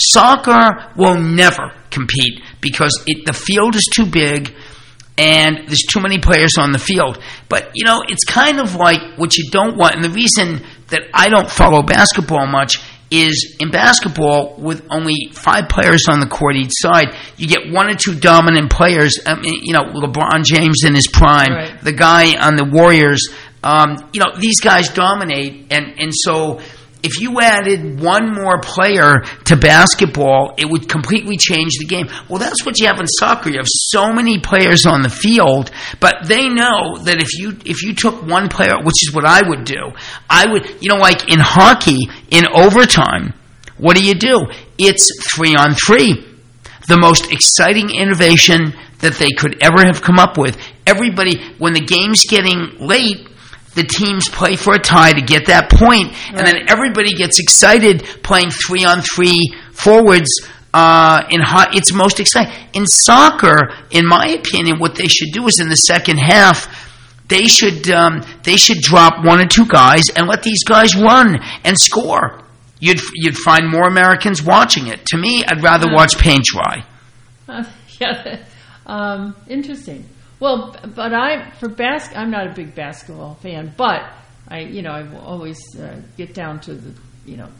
Soccer will never compete because it, the field is too big. And there's too many players on the field. But, you know, it's kind of like what you don't want. And the reason that I don't follow basketball much is in basketball, with only five players on the court each side, you get one or two dominant players. I mean, you know, LeBron James in his prime, right. The guy on the Warriors. Um, you know, these guys dominate, and, and so if you added one more player to basketball, it would completely change the game. Well, that's what you have in soccer. You have so many players on the field, but they know that if you if you took one player, which is what I would do, I would, you know, like in hockey, in overtime, what do you do? It's three on three. The most exciting innovation that they could ever have come up with. Everybody, when the game's getting late, the teams play for a tie to get that point, right. And then everybody gets excited playing three on three forwards. Uh, in hot, it's most exciting. In soccer, in my opinion, what they should do is in the second half, they should um, they should drop one or two guys and let these guys run and score. You'd you'd find more Americans watching it. To me, I'd rather uh, watch paint dry. Uh, yeah, um, interesting. Well, but I for bas- I'm not a big basketball fan, but I you know I always uh, get down to the you know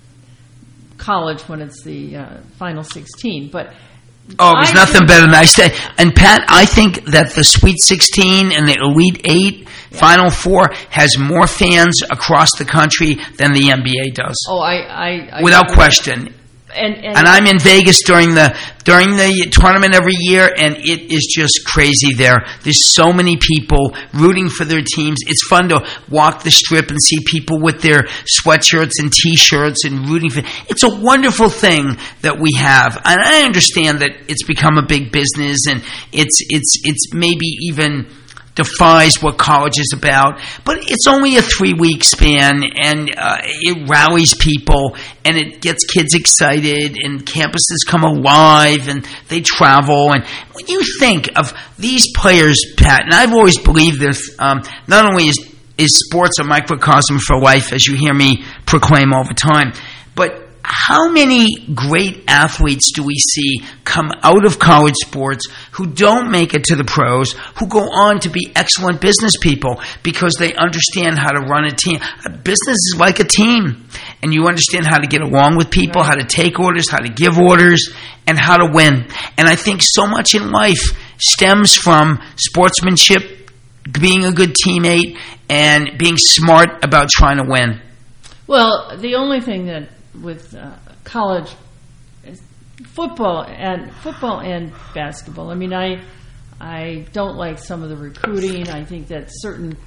college when it's the uh, Final sixteen. But oh, there's I nothing better than I say. And Pat, I think that the Sweet sixteen and the Elite Eight, yeah. Final Four has more fans across the country than the N B A does. Oh, I, I, I without question. And, and, and I'm in Vegas during the during the tournament every year, and it is just crazy there. There's so many people rooting for their teams. It's fun to walk the strip and see people with their sweatshirts and T-shirts and rooting for. It's a wonderful thing that we have, and I understand that it's become a big business, and it's it's it's maybe even defies what college is about, but it's only a three-week span, and uh, it rallies people, and it gets kids excited, and campuses come alive, and they travel. And when you think of these players, Pat, and I've always believed this, um, not only is, is sports a microcosm for life, as you hear me proclaim all the time, but how many great athletes do we see come out of college sports who don't make it to the pros, who go on to be excellent business people because they understand how to run a team? A business is like a team, and you understand how to get along with people, how to take orders, how to give orders, and how to win. And I think so much in life stems from sportsmanship, being a good teammate, and being smart about trying to win. Well, the only thing that with uh, college football and football and basketball. I mean, I I don't like some of the recruiting. I think that certain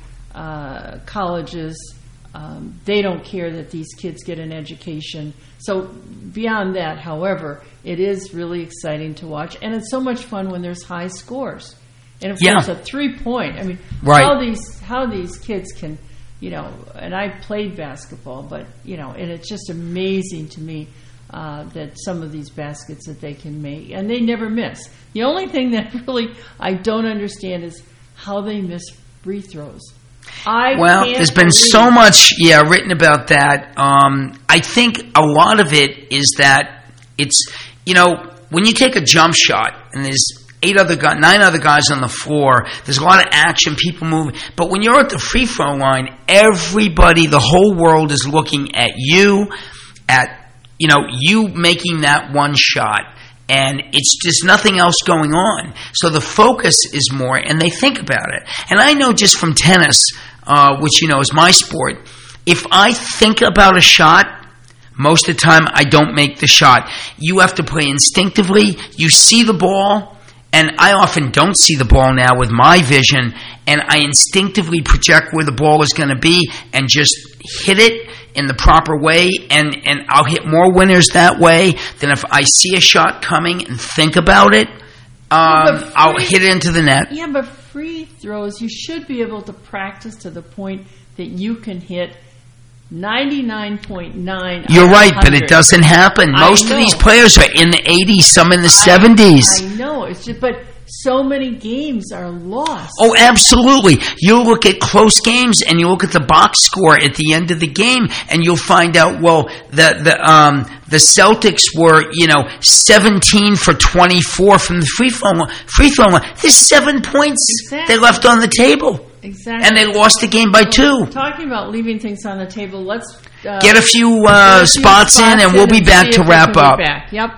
uh, colleges um, they don't care that these kids get an education. So beyond that, however, it is really exciting to watch, and it's so much fun when there's high scores. And if yeah. there's a three point, I mean, right. how these how these kids can. You know, and I played basketball, but, you know, and it's just amazing to me uh, that some of these baskets that they can make, and they never miss. The only thing that really I don't understand is how they miss free throws. I well, can't there's been believe so much, yeah, written about that. Um, I think a lot of it is that it's, you know, when you take a jump shot, and there's Eight other guys, nine other guys on the floor. There's a lot of action, people moving. But when you're at the free throw line, everybody, the whole world is looking at you, at, you know, you making that one shot. And it's just nothing else going on. So the focus is more, and they think about it. And I know just from tennis, uh, which, you know, is my sport, if I think about a shot, most of the time I don't make the shot. You have to play instinctively. You see the ball. And I often don't see the ball now with my vision, and I instinctively project where the ball is going to be and just hit it in the proper way, and, and I'll hit more winners that way than if I see a shot coming and think about it. Um, free, I'll hit it into the net. Yeah, but free throws, you should be able to practice to the point that you can hit ninety-nine point nine. You're right, but it doesn't happen. Most of these players are in the eighties, some in the seventies. I know, it's just, but so many games are lost. Oh, absolutely. You look at close games and you look at the box score at the end of the game, and you'll find out, well, the the um the Celtics were, you know, seventeen for twenty-four from the free throw free throw line. There's seven points exactly. they left on the table. Exactly. And they lost the game by two. Talking about leaving things on the table, let's uh, get a few, uh, get a few spots, spots in, and we'll be back to wrap up. Back. Yep.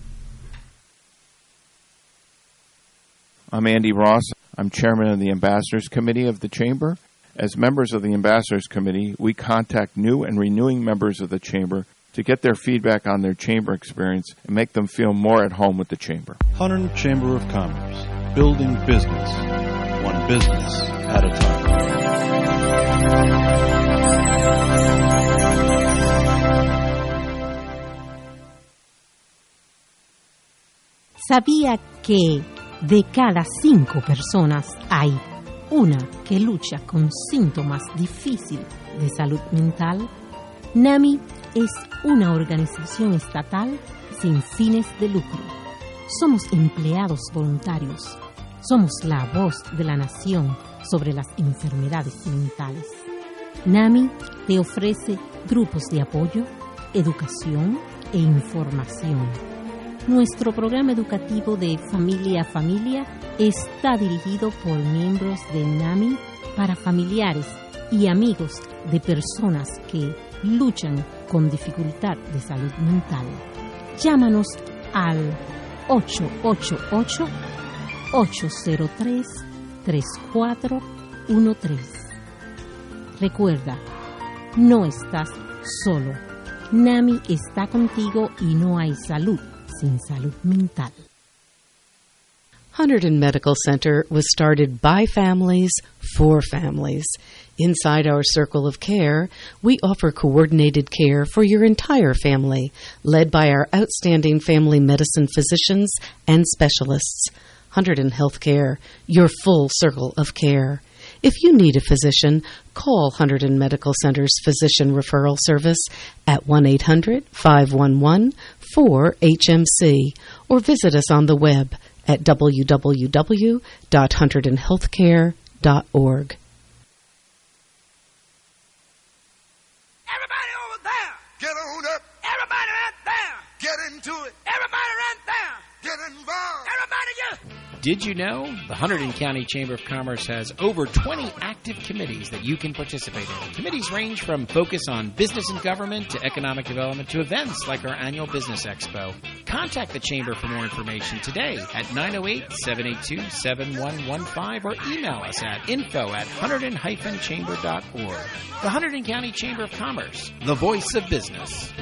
I'm Andy Ross. I'm chairman of the Ambassadors Committee of the Chamber. As members of the Ambassadors Committee, we contact new and renewing members of the Chamber to get their feedback on their Chamber experience and make them feel more at home with the Chamber. Hunterdon Chamber of Commerce, building business, one business at a time. ¿Sabía que de cada cinco personas hay una que lucha con síntomas difíciles de salud mental? NAMI es una organización estatal sin fines de lucro. Somos empleados voluntarios. Somos la voz de la nación sobre las enfermedades mentales. NAMI te ofrece grupos de apoyo, educación e información. Nuestro programa educativo de Familia a Familia está dirigido por miembros de NAMI para familiares y amigos de personas que luchan con dificultad de salud mental. Llámanos al ocho ocho ocho, ocho cero tres, tres cuatro uno tres. Recuerda, no estás solo. NAMI está contigo y no hay salud sin salud mental. Hunterdon Medical Center was started by families for families. Inside our circle of care, we offer coordinated care for your entire family, led by our outstanding family medicine physicians and specialists. Hunterdon Healthcare, your full circle of care. If you need a physician, call Hunterdon Medical Center's Physician Referral Service at one eight hundred, five one one, four H M C or visit us on the web at w w w dot hunterdon healthcare dot org. Everybody over there, get on up. Everybody right there, get into it. Everybody right there, get involved. Everybody just... Did you know the Hunterdon County Chamber of Commerce has over twenty active committees that you can participate in? Committees range from focus on business and government to economic development to events like our annual Business Expo. Contact the Chamber for more information today at nine oh eight, seven eight two, seven one one five or email us at info at hunterdon dash chamber dot org. The Hunterdon County Chamber of Commerce, the voice of business.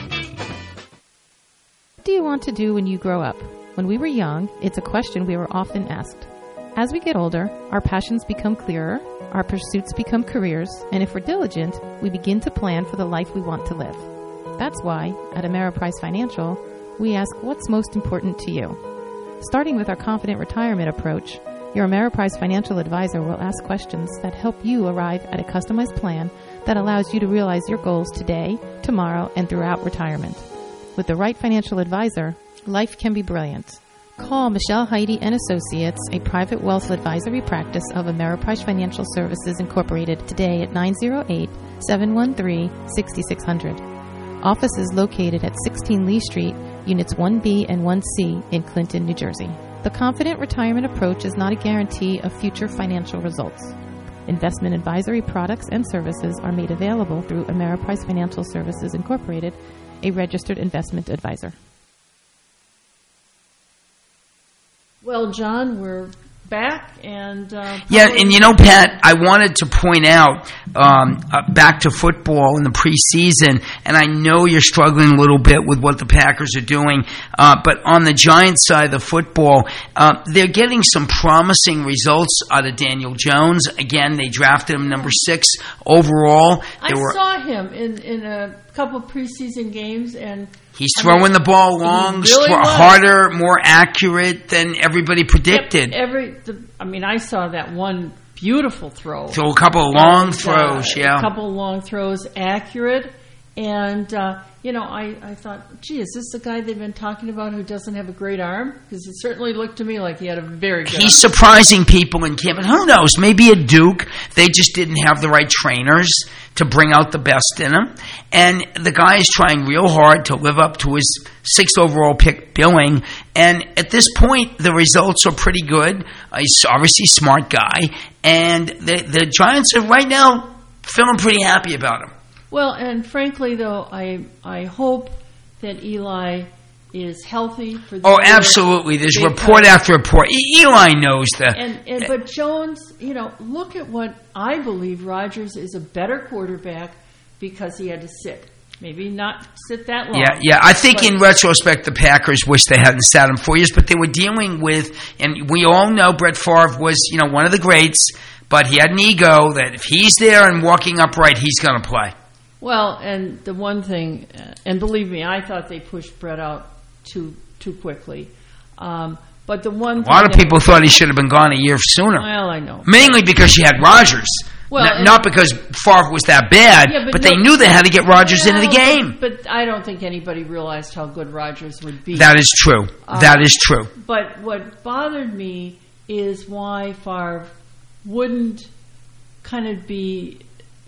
What do you want to do when you grow up? When we were young, it's a question we were often asked. As we get older, our passions become clearer, our pursuits become careers, and if we're diligent, we begin to plan for the life we want to live. That's why, at Ameriprise Financial, we ask what's most important to you. Starting with our Confident Retirement approach, your Ameriprise Financial advisor will ask questions that help you arrive at a customized plan that allows you to realize your goals today, tomorrow, and throughout retirement. With the right financial advisor, life can be brilliant. Call Michelle Heidi and Associates, a private wealth advisory practice of Ameriprise Financial Services Incorporated, today at nine oh eight, seven one three, six six zero zero. Office is located at sixteen Lee Street, Units one B and one C in Clinton, New Jersey. The Confident Retirement approach is not a guarantee of future financial results. Investment advisory products and services are made available through Ameriprise Financial Services Incorporated, a registered investment advisor. Well, John, we're back and uh, yeah, and you know, Pat, I wanted to point out um, uh, back to football in the preseason, and I know you're struggling a little bit with what the Packers are doing, uh, but on the Giants side of the football, uh, they're getting some promising results out of Daniel Jones. Again, they drafted him number six overall. I were, saw him in, in a couple preseason games, and he's throwing I mean, the ball long, really str- harder, more accurate than everybody predicted. Every, the, I mean, I saw that one beautiful throw. Throw a couple of long and, throws, uh, yeah. A couple of long throws, accurate. And, uh, you know, I, I thought, gee, is this the guy they've been talking about who doesn't have a great arm? Because it certainly looked to me like he had a very good He's arm. surprising people in camp. And who knows, maybe at Duke, they just didn't have the right trainers to bring out the best in him. And the guy is trying real hard to live up to his sixth overall pick billing. And at this point, the results are pretty good. Uh, he's obviously a smart guy. And the, the Giants are right now feeling pretty happy about him. Well, and frankly, though, I I hope that Eli is healthy for the Oh, year, absolutely. There's because- report after report. E- Eli knows that. And, and but Jones, you know, look at what I believe. Rodgers is a better quarterback because he had to sit. Maybe not sit that long. Yeah, yeah. I think but- in retrospect, the Packers wish they hadn't sat him four years, but they were dealing with, and we all know Brett Favre was, you know, one of the greats, but he had an ego that if he's there and walking upright, he's going to play. Well, and the one thing, uh, and believe me, I thought they pushed Brett out too too quickly. Um, but the one A lot of thing people that, thought he should have been gone a year sooner. Well, I know. Mainly because you had Rodgers. Well, N- and- not because Favre was that bad, Yeah, but, no- they knew they had to get Rodgers into the No, game. But, but I don't think anybody realized how good Rodgers would be. That is true. Uh, that is true. But what bothered me is why Favre wouldn't kind of be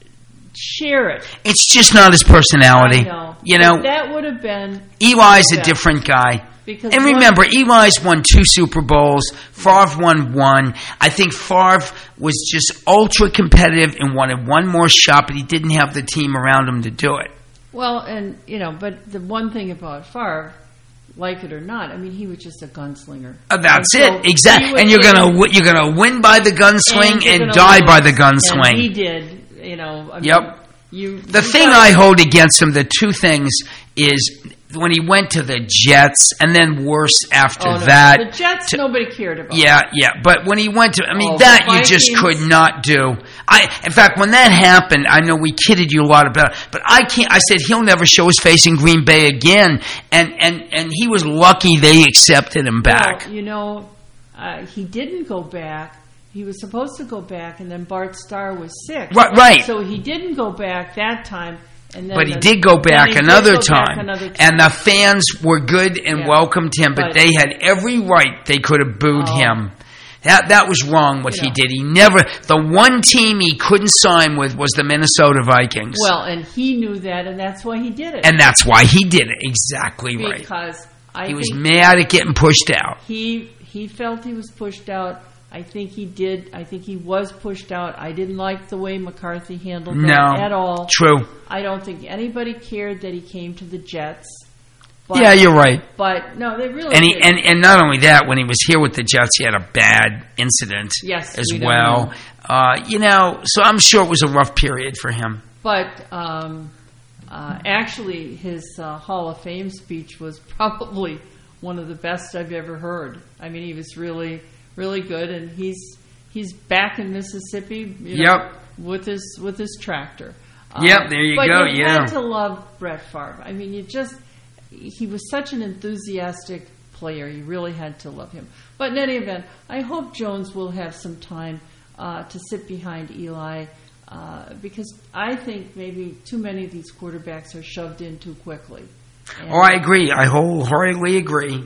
share it. It's just not his personality. I know. You But know, that would have been Eli's a best. different guy. Because And one- remember, Eli's won two Super Bowls. Favre won one. I think Favre was just ultra competitive and wanted one more shot, but he didn't have the team around him to do it. Well, and you know, but the one thing about Favre, like it or not, I mean, he was just a gunslinger. Uh, that's And so it, exactly. he was And you're able- gonna wi- you're gonna win by the gunswing you're and, gonna die lose. by the And gunswing. he did, you know. I mean, Yep. You, The you thing gotta- I hold against him, the two things, is when he went to the Jets, and then worse after Oh, no. that. The Jets, to- nobody cared about. Yeah, yeah, but when he went to, I mean, Oh, that the you just Vikings. could not do. I, in fact, when that happened, I know we kidded you a lot about it, but I can't. I said he'll never show his face in Green Bay again, and and and he was lucky they accepted him back. Well, you know, uh, he didn't go back. He was supposed to go back, and then Bart Starr was sick. Right, right. So he didn't go back that time. And then But he the- did go then back he did another go back time, another time. and the fans were good and Yeah. welcomed him, but, But- they had every right. They could have booed Oh. him. That that was wrong what You he know. did. He never. The one team he couldn't sign with was the Minnesota Vikings. Well, and he knew that, and that's why he did it. and that's why he did it. Exactly right. Because I He was think mad at getting pushed out. He he felt he was pushed out. I think he did. I think he was pushed out. I didn't like the way McCarthy handled No, that at all. true. I don't think anybody cared that he came to the Jets. But, Yeah, you're right. But no, they really And he, didn't. and and not only that, when he was here with the Jets, he had a bad incident Yes, as we don't well. know. Uh, you know, so I'm sure it was a rough period for him. But um, uh, actually, his uh, Hall of Fame speech was probably one of the best I've ever heard. I mean, he was really, really good, and he's he's back in Mississippi. You know, Yep. with his with his tractor. Yep, there you but go, you yeah. had to love Brett Favre. I mean, you just he was such an enthusiastic player. You really had to love him. But in any event, I hope Jones will have some time uh, to sit behind Eli. Uh, because I think maybe too many of these quarterbacks are shoved in too quickly. And, Oh, I agree. I wholeheartedly agree.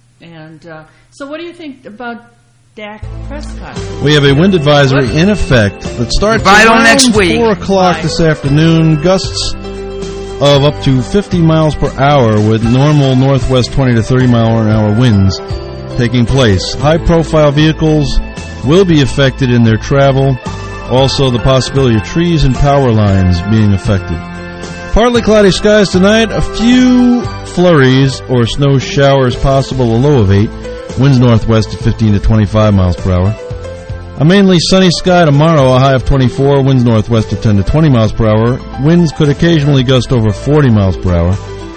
And uh, so, what do you think about Dak Prescott? We have a wind advisory in effect that starts Goodbye till around next week. four o'clock Bye. this afternoon. Gusts of up to fifty miles per hour with normal northwest twenty to thirty mile an hour winds taking place. High-profile vehicles will be affected in their travel. Also, the possibility of trees and power lines being affected. Partly cloudy skies tonight. A few flurries or snow showers possible. A low of eight. Winds northwest at fifteen to twenty-five miles per hour. A mainly sunny sky tomorrow. A high of twenty-four. Winds northwest at ten to twenty miles per hour. Winds could occasionally gust over forty miles per hour.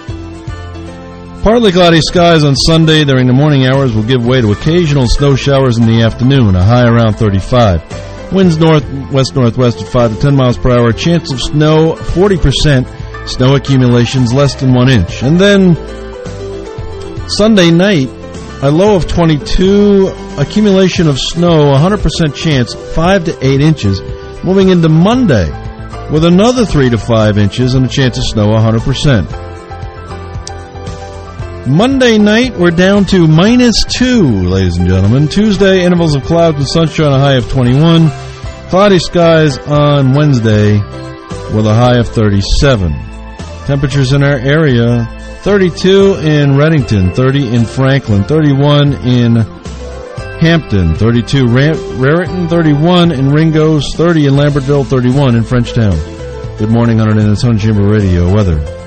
Partly cloudy skies on Sunday during the morning hours will give way to occasional snow showers in the afternoon. A high around thirty-five. Winds northwest northwest at five to ten miles per hour. Chance of snow forty percent. Snow accumulations less than one inch. And then Sunday night, a low of twenty-two, accumulation of snow, one hundred percent chance, five to eight inches. Moving into Monday with another three to five inches and a chance of snow, one hundred percent. Monday night, we're down to minus two, ladies and gentlemen. Tuesday, intervals of clouds and sunshine, a high of twenty-one. Cloudy skies on Wednesday with a high of thirty-seven. Temperatures in our area, thirty-two in Reddington, thirty in Franklin, thirty-one in Hampton, thirty-two Raritan, thirty-one in Ringgoes, thirty in Lambertville, thirty-one in Frenchtown. Good morning on Huntington Chamber Radio weather.